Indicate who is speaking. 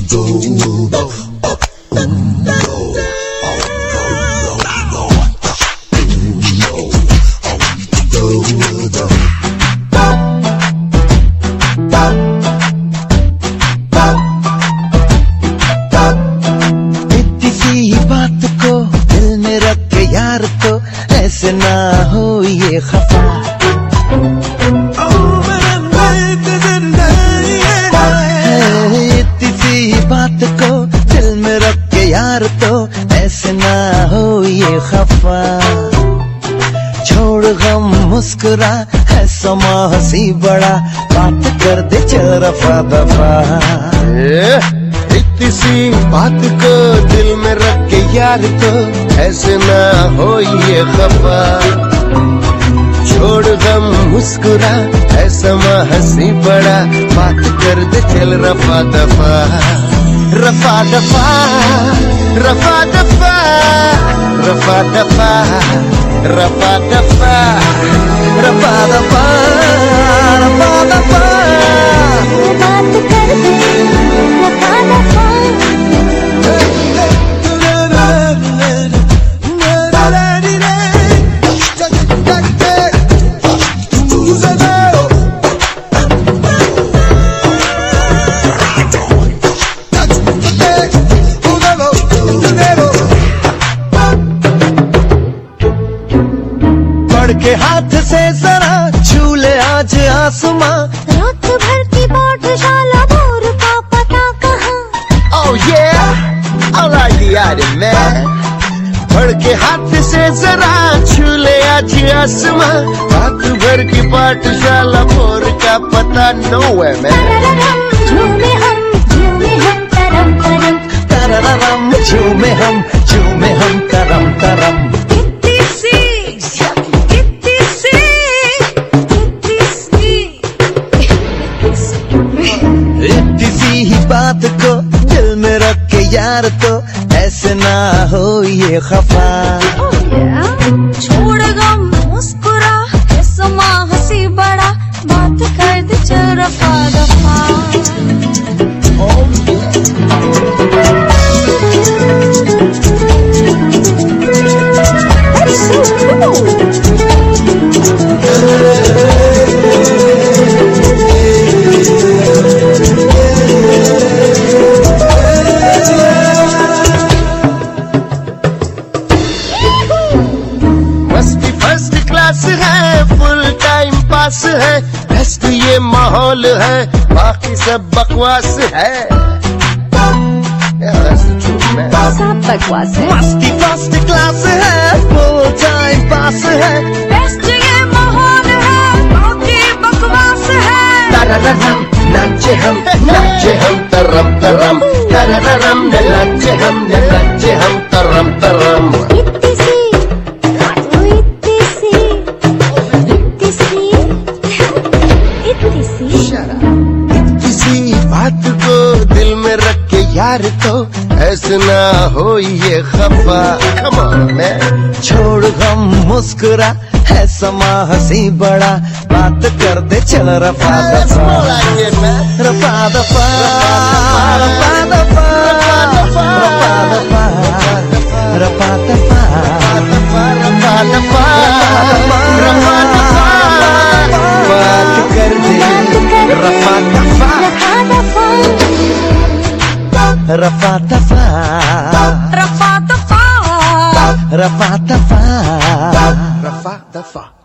Speaker 1: इतनी सी बात को दिल में रख के यार तो ऐसे ना हो ये खफा। इतनी सी बात को दिल में रख के यार तो ऐसे ना हो ये खफा। छोड़ गम मुस्कुरा है समा हंसी बड़ा बात कर दे चल रफा दफा।
Speaker 2: इतनी सी बात को दिल में रख के यार तो ऐसे ना हो ये खफा। छोड़ गम मुस्कुरा है समा हंसी बड़ा बात कर दे चल रफा दफा। रफा दफा रफा दफा रफा दफा रफा दफा
Speaker 1: रफा दफा रफा दफा
Speaker 3: बात कर दे रफा दफा।
Speaker 1: बढ़ के हाथ से जरा छू ले आज आसमां।
Speaker 3: रात भर की पाठशाला भोर का पता कहाँ।
Speaker 2: Oh yeah, I like the idea, man. बढ़ के हाथ से जरा छू ले आज आसमां। रात भर की पाठशाला भोर का पता nowhere, man.
Speaker 3: झूमे हम तरम तरम
Speaker 1: तरररम झूमे हम तरम तरम। इतनी सी बात को दिल में रख के यार तो ऐसे ना हो ये खफा।
Speaker 3: छोड़ गम मुस्कुरा है समा हंसी बड़ा बात कर दे चल रफा दफा।
Speaker 2: मस्ती फर्स्ट क्लास है फुल टाइम पास है बेस्ट ये माहौल है बाकी सब बकवास है। Yeah, that's the truth, man.
Speaker 3: सब बकवास है।
Speaker 1: मस्ती फर्स्ट क्लास है फुल टाइम पास है
Speaker 3: बेस्ट ये माहौल है बाकी बकवास है।
Speaker 2: तरररम नाचे हम तरम तरम तरररम नाचे हम तरम तरम।
Speaker 3: इतनी सी
Speaker 2: इतनी सी बात को दिल में रख के यार तो ऐसे ना हो ये खफा। Come on, man.
Speaker 1: छोड़ गम मुस्कुरा है समा हंसी बड़ा बात कर दे चल रफा
Speaker 2: That's
Speaker 1: दफा।
Speaker 2: more like it, man.
Speaker 1: रफा दफा रफा दफा रफा दफा रफा दफा
Speaker 2: रफा दफा रफा दफा
Speaker 1: बात कर दे रफा दफा रफा दफा
Speaker 3: रफा दफा
Speaker 1: रफा दफा
Speaker 2: रफा दफा।